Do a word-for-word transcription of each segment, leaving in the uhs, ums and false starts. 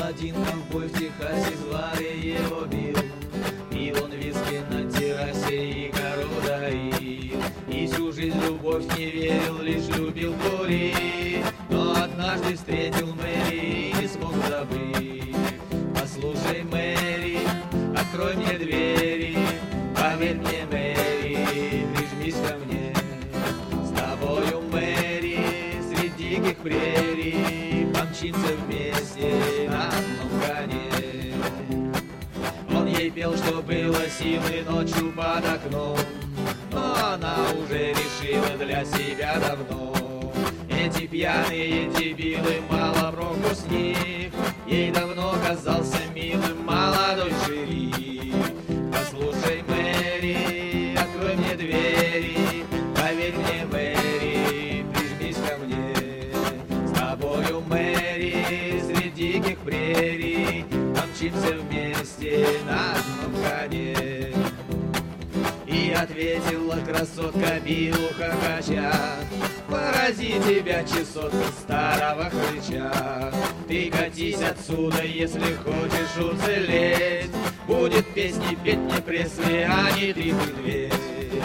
один ковбой в Техасе, звали его Билл. Пил он виски на террасе и корову доил. И всю жизнь в любовь не верил, лишь любил курить. Но однажды встретил Мэри и не смог забыть. Послушай, Мэри, открой мне двери, поверь мне, Мэри, прижмись ко мне. С тобою, Мэри, среди диких прерий помчимся вместе на одном коне. Он ей пел, что было силы ночью под окном, но она уже решила для себя давно. Эти пьяные дебилы, мало проку с них, ей давно казался милым молодой шериф. Послушай, Мэри, открой мне двери, поверь мне, Мэри, прижмись ко мне. С тобою, Мэри, среди диких прерий помчимся вместе на одном коне. И ответила красотка Биллу хохоча: порази тебя, чесотка старого хрыча. Ты катись отсюда, если хочешь уцелеть. Будет песни петь не Пресли, а не ты медведь.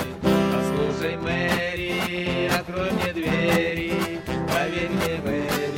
Послушай, Мэри, открой мне двери, поверь мне, Мэри,